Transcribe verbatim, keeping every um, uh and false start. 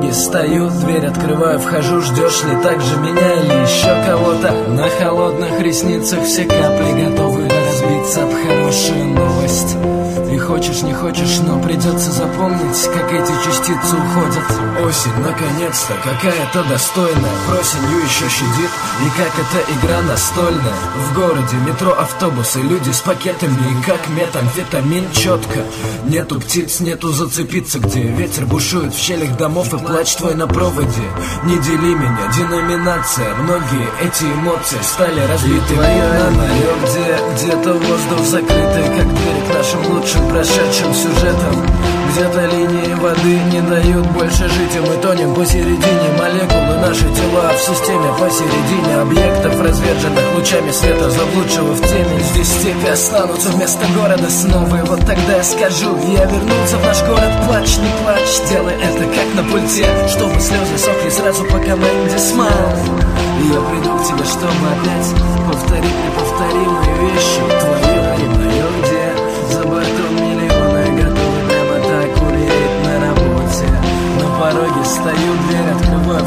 пороге стою, дверь открываю, вхожу, ждешь ли так же меня или еще кого-то? На холодных ресницах все капли готовы разбиться об хорошую новость. И хочешь, не хочешь, но придется запомнить, как эти частицы уходят. Осень, наконец-то, какая-то достойная, просенью еще щадит, и как эта игра настольная. В городе метро, автобусы, люди с пакетами, и как метамфетамин четко. Нету птиц, нету зацепиться, где ветер бушует в щелях домов, и плач твой на проводе. Не дели меня, деноминация, многие эти эмоции стали разбитыми на мое, где где-то воздух закрытый, как двери к нашим лучшим прошедшим сюжетам. Где-то линии воды не дают больше жить, и мы тонем посередине. Молекулы, наши тела в системе посередине объектов, разверженных лучами света, заблудшего в теме. Здесь степи останутся вместо города снова, и вот тогда я скажу: я вернулся в наш город, плачь, не плачь, делай это как на пульте, чтобы слезы сохли сразу по команде смайл. И я приду к тебе, чтобы опять повторить неповторимые вещи. Твое и мое, где за бортом миллионы готовы прямо так умереть на работе. На пороге стою, дверь открываю,